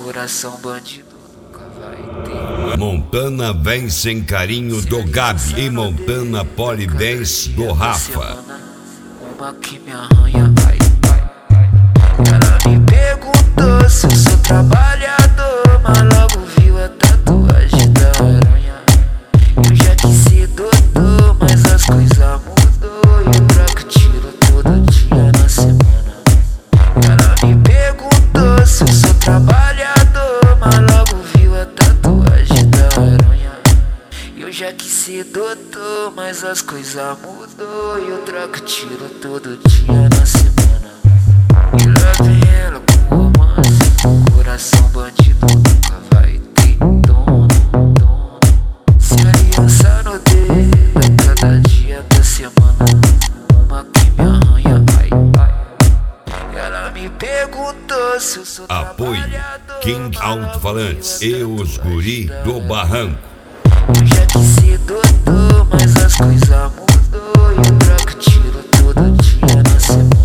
coração bandido nunca vai ter. Montana vem sem carinho do Gabi e Montana Polidense do Rafa. Uma que me arranha, vai. Ela me perguntou se eu sou trabalhador, mas logo viu a tatuagem da aranha. Eu já quis ser doutor, mas as coisas mudou e eu troco tiro todo dia na semana. Ela me perguntou se eu sou trabalhador, mas logo viu a tatuagem da aranha. Eu já quis ser doutor, mas as coisas mudou e eu troco tiro todo dia na semana. E lá vem ela com romance, coração bandido nunca vai ter dono. Se aliança no dedo a cada dia da semana, uma que me arranha, vai. Ela me perguntou se eu sou Apoio trabalhador, King Alto-Falantes e os guri do Barranco. eu já quis ser doutor, mas as coisas mudou e eu troco tiro todo dia na semana.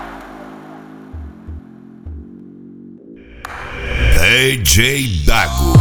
DJ Dago.